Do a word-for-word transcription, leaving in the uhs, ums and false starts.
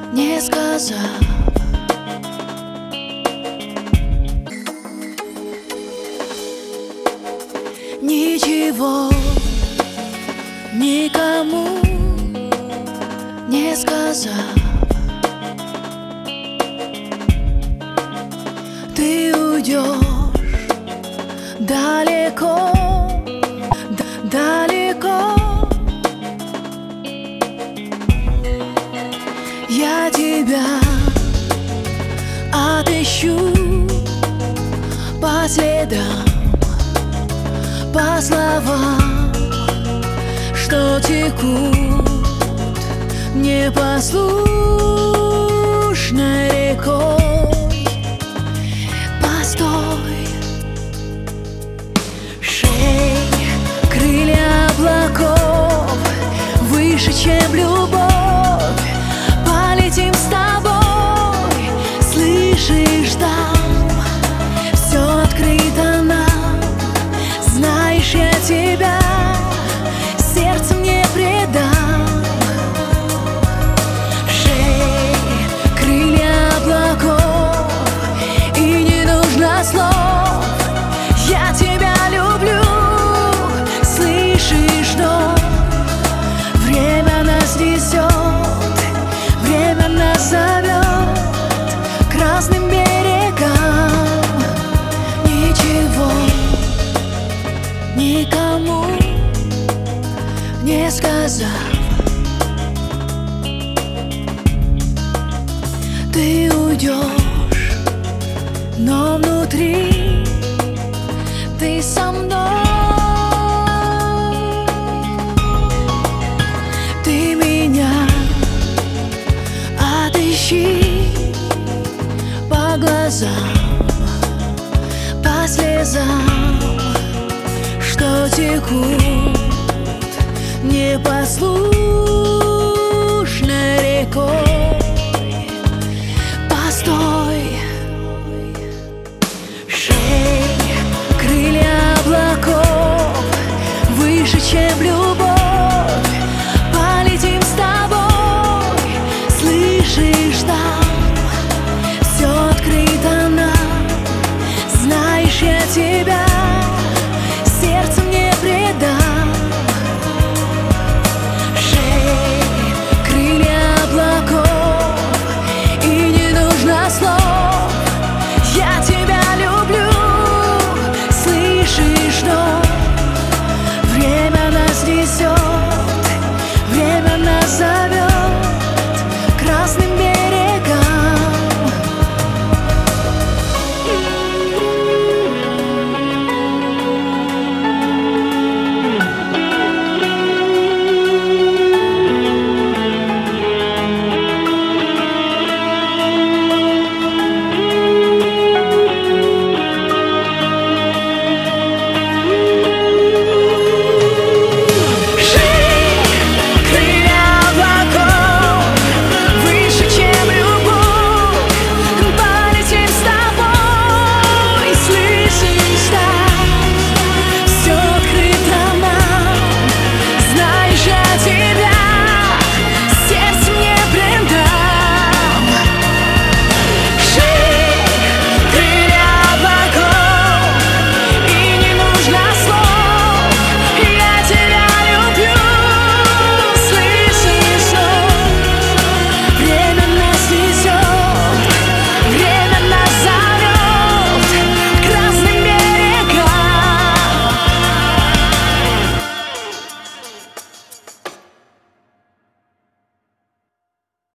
не сказав ничего, никому не сказав. Ты уйдешь далеко, далеко. Я тебя отыщу по следам, по словам, что текут непослушной рекой. Постой, шей, крылья облаков, выше, чем любовь. Полетим с тобой, слышишь, там все открыто нам. Знаешь, я тебя сердцем не предам. Шей, крылья облаков, и не нужно слов. Я тебя люблю, слышишь, но время нас несет, время нас зовет к разным берегам. Ничего, никому не сказав, ты уйдешь, но внутри ты со мной. Ты меня отыщи по глазам, по слезам, что текут непослушной рекой.